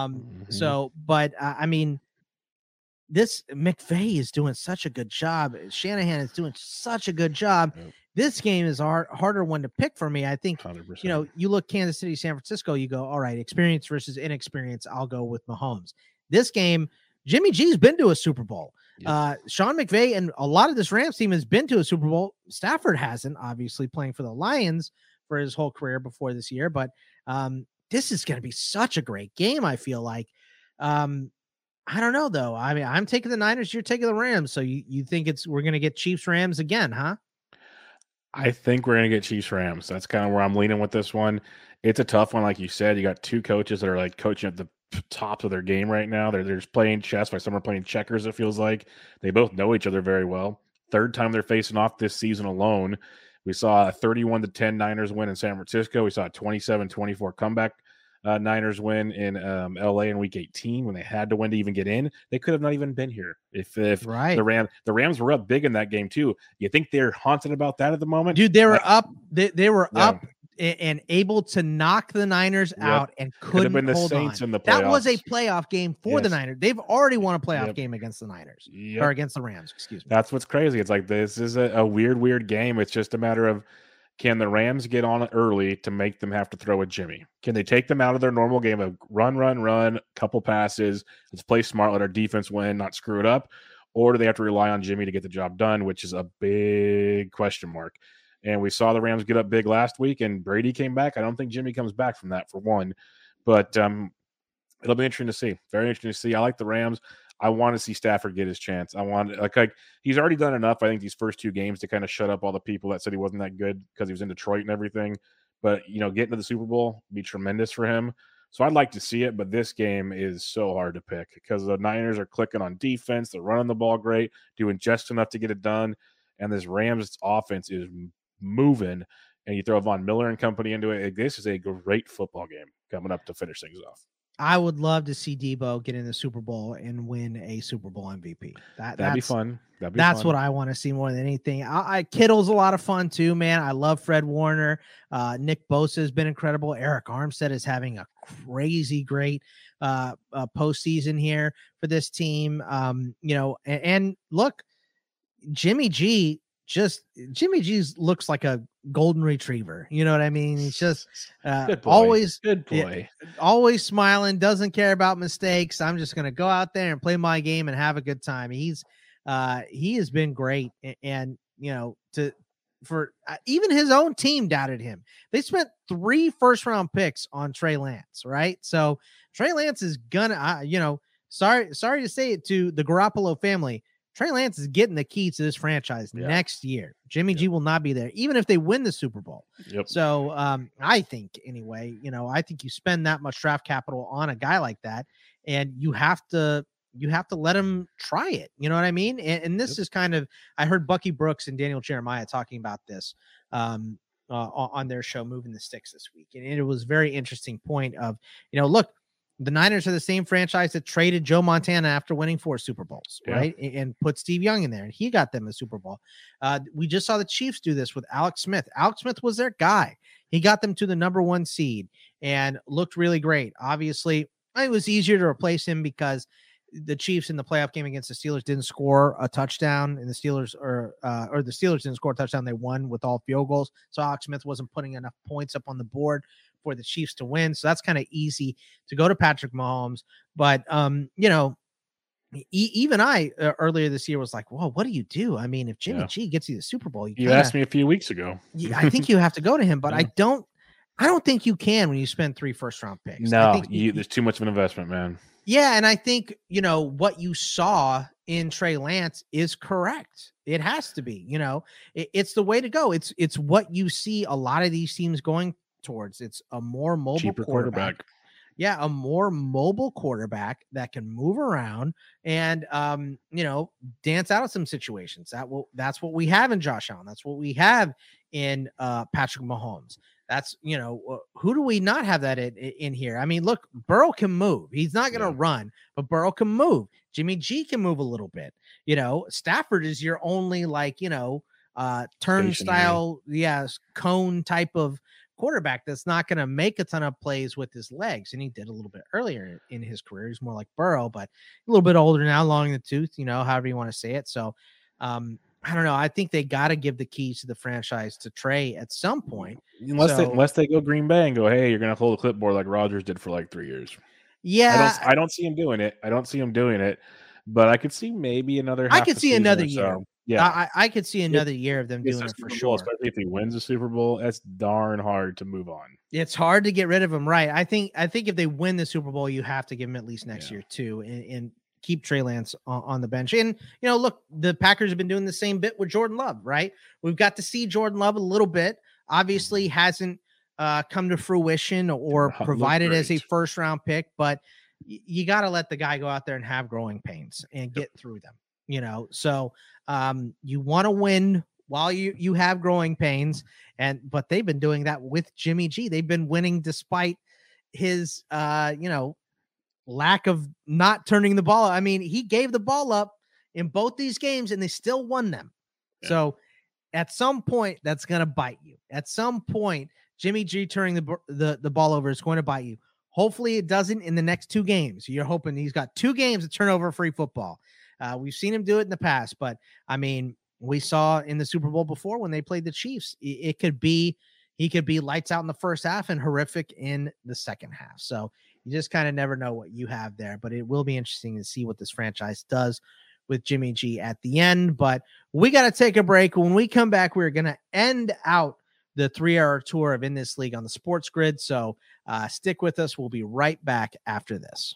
I mean, this McVay is doing such a good job. Shanahan is doing such a good job. Yep. This game is harder one to pick for me. I think, 100%. You look Kansas City, San Francisco, you go, all right, experience versus inexperience. I'll go with Mahomes. This game, Jimmy G's been to a Super Bowl. Yep. Sean McVay and a lot of this Rams team has been to a Super Bowl. Stafford hasn't, obviously playing for the Lions for his whole career before this year, but this is going to be such a great game. I feel like, I don't know though. I mean, I'm taking the Niners. You're taking the Rams. So you think we're going to get Chiefs Rams again, huh? I think we're going to get Chiefs Rams. That's kind of where I'm leaning with this one. It's a tough one. Like you said, you got two coaches that are like coaching at the tops of their game right now. They're just playing chess while some are playing checkers. It feels like they both know each other very well. Third time they're facing off this season alone. We saw a 31-10 Niners win in San Francisco. We saw a 27-24 comeback Niners win in LA in week 18 when they had to win to even get in. They could have not even been here if right. the Rams were up big in that game too. You think they're haunted about that at the moment? Dude, they were up. They were up and able to knock the Niners out and couldn't have been the hold Saints on. In the playoffs. That was a playoff game for the Niners. They've already won a playoff game against the Niners or against the Rams. Excuse me. That's what's crazy. It's like this is a weird game. It's just a matter of, can the Rams get on it early to make them have to throw at Jimmy? Can they take them out of their normal game of run, couple passes, let's play smart, let our defense win, not screw it up? Or do they have to rely on Jimmy to get the job done, which is a big question mark. And we saw the Rams get up big last week, and Brady came back. I don't think Jimmy comes back from that, for one. But It'll be interesting to see. Very interesting to see. I like the Rams. I want to see Stafford get his chance. I want like he's already done enough, I think, these first 2 games to kind of shut up all the people that said he wasn't that good because he was in Detroit and everything. But, getting to the Super Bowl would be tremendous for him. So I'd like to see it, but this game is so hard to pick because the Niners are clicking on defense. They're running the ball great, doing just enough to get it done. And this Rams offense is moving. And you throw Von Miller and company into it. This is a great football game coming up to finish things off. I would love to see Debo get in the Super Bowl and win a Super Bowl MVP. That'd be fun. That's what I want to see more than anything. Kittle's a lot of fun too, man. I love Fred Warner. Nick Bosa has been incredible. Eric Armstead is having a crazy great postseason here for this team. And look, Jimmy G looks like a golden retriever. You know what I mean? He's just always good boy, always smiling, doesn't care about mistakes. I'm just going to go out there and play my game and have a good time. He has been great. And for even his own team doubted him. They spent 3 first-round picks on Trey Lance, right? So Trey Lance is gonna, sorry to say it to the Garoppolo family, Trey Lance is getting the key to this franchise next year. Jimmy G will not be there, even if they win the Super Bowl. Yep. So I think anyway, I think you spend that much draft capital on a guy like that, and you have to let him try it. You know what I mean? And this is kind of, I heard Bucky Brooks and Daniel Jeremiah talking about this on their show, Moving the Sticks, this week. And it was a very interesting point of, look, the Niners are the same franchise that traded Joe Montana after winning 4 Super Bowls, right? And put Steve Young in there, and he got them a Super Bowl. We just saw the Chiefs do this with Alex Smith. Alex Smith was their guy. He got them to the number 1 seed and looked really great. Obviously, it was easier to replace him because the Chiefs in the playoff game against the Steelers didn't score a touchdown, and the Steelers didn't score a touchdown. They won with all field goals. So Alex Smith wasn't putting enough points up on the board for the Chiefs to win. So that's kind of easy to go to Patrick Mahomes. But, even I earlier this year was like, whoa, what do you do? I mean, if Jimmy G gets you the Super Bowl, you asked me a few weeks ago. I think you have to go to him, but I don't think you can when you spend 3 first-round picks. No, there's too much of an investment, man. Yeah, and I think, what you saw in Trey Lance is correct. It has to be, it's the way to go. It's what you see a lot of these teams going towards. It's a more mobile cheaper quarterback. Yeah, a more mobile quarterback that can move around and dance out of some situations. That's what we have in Josh Allen. That's what we have in Patrick Mahomes. That's, who do we not have that in here? I mean, look, Burrow can move. He's not going to run, but Burrow can move. Jimmy G can move a little bit. Stafford is your only turnstile, cone type of quarterback that's not going to make a ton of plays with his legs. And he did a little bit earlier in his career. He's more like Burrow, but a little bit older now, long in the tooth, however you want to say it. So, I don't know. I think they got to give the keys to the franchise to Trey at some point. Unless they go Green Bay and go, hey, you're going to hold a clipboard like Rodgers did for 3 years. Yeah. I don't see him doing it. But I could see maybe another. I could see another year. So. Yeah, I could see another year of them doing it for sure. Especially if he wins the Super Bowl, that's darn hard to move on. It's hard to get rid of him, right? I think if they win the Super Bowl, you have to give him at least next year too, and keep Trey Lance on the bench. And look, the Packers have been doing the same bit with Jordan Love, right? We've got to see Jordan Love a little bit. Obviously, hasn't come to fruition or provided as a first-round pick, but you got to let the guy go out there and have growing pains and get through them. So you want to win while you have growing pains, but they've been doing that with Jimmy G. They've been winning despite his lack of not turning the ball. I mean, he gave the ball up in both these games and they still won them. Yeah. So at some point that's going to bite you. At some point, Jimmy G turning the ball over is going to bite you. Hopefully it doesn't in the next 2 games. You're hoping he's got 2 games to turn over free football. We've seen him do it in the past, but I mean, we saw in the Super Bowl before when they played the Chiefs, he could be lights out in the first half and horrific in the second half. So you just kind of never know what you have there, but it will be interesting to see what this franchise does with Jimmy G at the end. But we got to take a break. When we come back, we're going to end out the 3-hour tour of In This League on the Sports Grid. So stick with us. We'll be right back after this.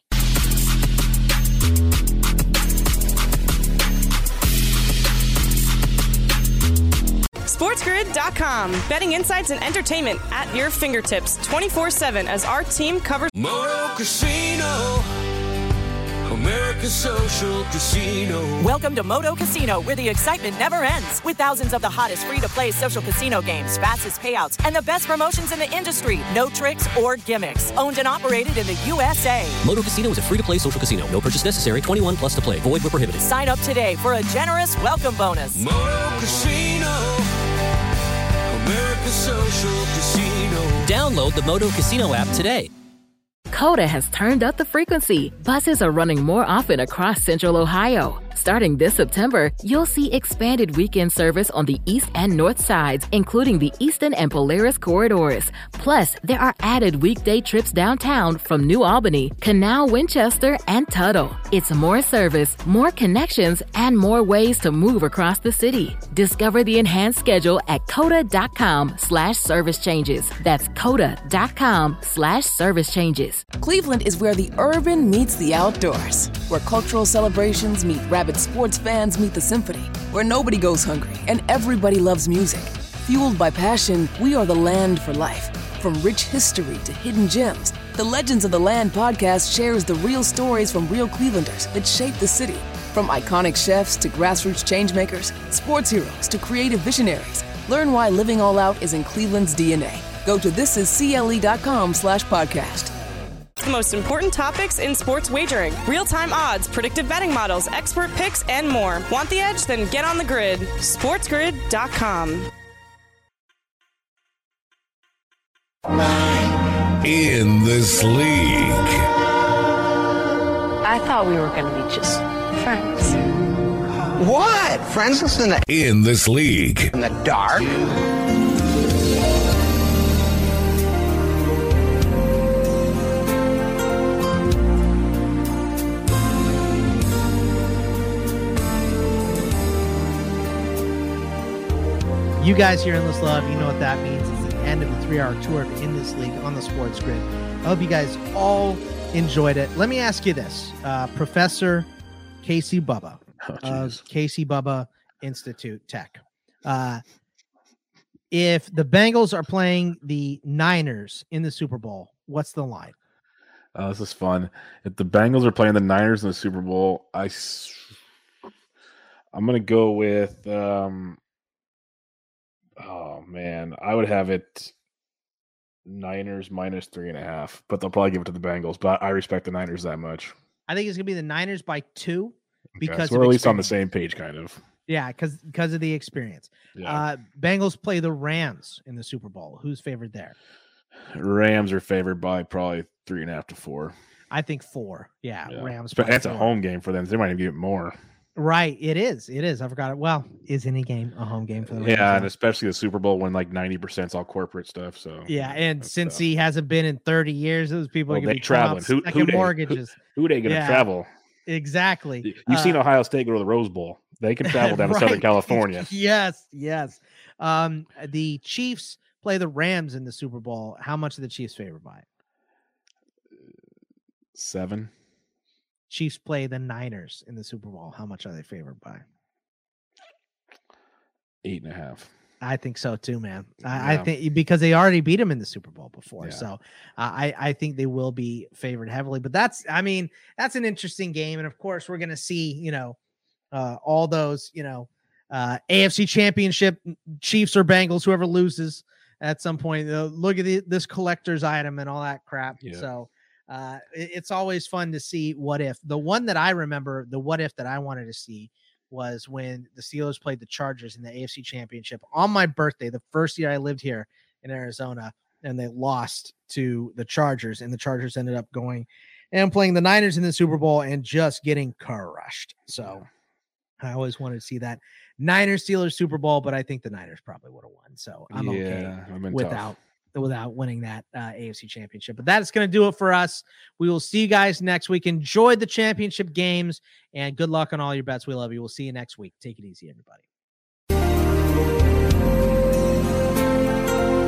SportsGrid.com. Betting insights and entertainment at your fingertips 24/7 as our team covers Moto Casino, America's social casino. Welcome to Moto Casino, where the excitement never ends. With thousands of the hottest free-to-play social casino games, fastest payouts, and the best promotions in the industry. No tricks or gimmicks. Owned and operated in the USA. Moto Casino is a free-to-play social casino. No purchase necessary. 21 plus to play. Void where prohibited. Sign up today for a generous welcome bonus. Moto Casino, America's social casino. Download the Moto Casino app today. Coda has turned up the frequency. Buses are running more often across Central Ohio. Starting this September, you'll see expanded weekend service on the east and north sides, including the Eastern and Polaris corridors. Plus, there are added weekday trips downtown from New Albany, Canal, Winchester, and Tuttle. It's more service, more connections, and more ways to move across the city. Discover the enhanced schedule at coda.com/service changes. That's coda.com/service changes. Cleveland is where the urban meets the outdoors, where cultural celebrations meet rabid sports fans meet the symphony, where nobody goes hungry and everybody loves music. Fueled by passion, we are the land for life. From rich history to hidden gems, the Legends of the Land podcast shares the real stories from real Clevelanders that shape the city. From iconic chefs to grassroots changemakers, sports heroes to creative visionaries, learn why living all out is in Cleveland's DNA. Go to thisiscle.com/podcast. the most important topics in sports wagering. Real-time odds, predictive betting models, expert picks, and more. Want the edge? Then get on the grid. SportsGrid.com. In This League. I thought we were going to be just friends. What? Friends listen to In This League. In the dark? You guys here in This Love, you know what that means. It's the end of the 3-hour tour of In This League on the Sports Grid. I hope you guys all enjoyed it. Let me ask you this. Professor Casey Bubba of Casey Bubba Institute Tech. If the Bengals are playing the Niners in the Super Bowl, what's the line? This is fun. If the Bengals are playing the Niners in the Super Bowl, I'm going to go with... oh man, I would have it Niners minus 3.5, but they'll probably give it to the Bengals. But I respect the Niners that much. I think it's gonna be the Niners by 2 because so we're at least on the same page, kind of. Yeah, because of the experience. Yeah. Bengals play the Rams in the Super Bowl. Who's favored there? Rams are favored by probably 3.5 to 4. I think 4. Yeah. Rams. But that's 4. A home game for them. They might even give it more. Right, it is. I forgot it. Well, is any game a home game for the Rams? Yeah, and especially the Super Bowl when like 90% is all corporate stuff. So yeah, and since he hasn't been in 30 years, those people are going to be traveling. Who mortgages? Who they going to travel? Exactly. You've seen Ohio State go to the Rose Bowl. They can travel down to Southern California. Yes. The Chiefs play the Rams in the Super Bowl. How much are the Chiefs favored by? 7. Chiefs play the Niners in the Super Bowl. How much are they favored by? 8.5. I think so too, man. I think because they already beat them in the Super Bowl before. Yeah. So I think they will be favored heavily, but that's an interesting game. And of course we're going to see, all those, AFC Championship Chiefs or Bengals, whoever loses at some point, look at this collector's item and all that crap. Yeah. So it's always fun to see what if. The one that I remember, the what if that I wanted to see was when the Steelers played the Chargers in the AFC Championship on my birthday, the first year I lived here in Arizona, and they lost to the Chargers, and the Chargers ended up going and playing the Niners in the Super Bowl and just getting crushed. So I always wanted to see that Niners Steelers Super Bowl, but I think the Niners probably would have won. So I'm okay without winning that AFC Championship. But that is going to do it for us. We will see you guys next week. Enjoy the championship games, and good luck on all your bets. We love you. We'll see you next week. Take it easy, everybody.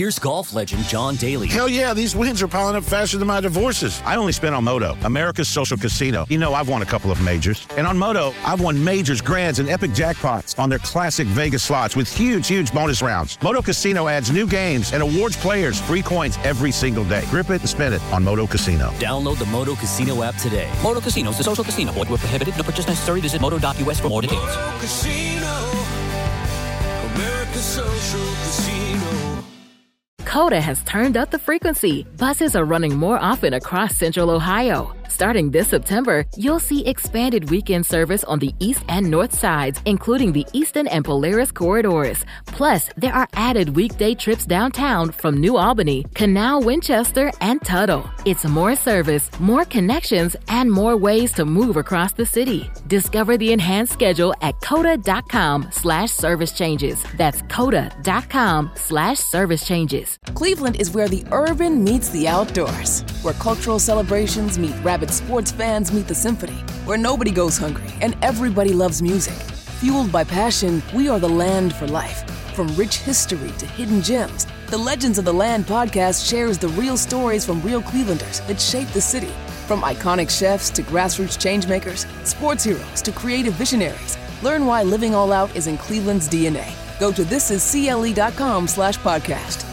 Here's golf legend John Daly. Hell yeah, these wins are piling up faster than my divorces. I only spent on Moto, America's social casino. You know, I've won a couple of majors. And on Moto, I've won majors, grands, and epic jackpots on their classic Vegas slots with huge bonus rounds. Moto Casino adds new games and awards players free coins every single day. Grip it and spin it on Moto Casino. Download the Moto Casino app today. Moto Casino is a social casino. Void where prohibited. No purchase necessary. Visit moto.us for more details. Moto Casino, America's social casino. Coda has turned up the frequency. Buses are running more often across Central Ohio. Starting this September, you'll see expanded weekend service on the east and north sides, including the Eastern and Polaris corridors. Plus, there are added weekday trips downtown from New Albany, Canal, Winchester, and Tuttle. It's more service, more connections, and more ways to move across the city. Discover the enhanced schedule at coda.com/service changes. That's coda.com/service changes. Cleveland is where the urban meets the outdoors, where cultural celebrations meet rabid sports fans meet the symphony, where nobody goes hungry and everybody loves music. Fueled by passion, we are the land for life. From rich history to hidden gems, the Legends of the Land podcast shares the real stories from real Clevelanders that shape the city. From iconic chefs to grassroots changemakers, sports heroes to creative visionaries, learn why living all out is in Cleveland's DNA. Go to thisiscle.com/podcast.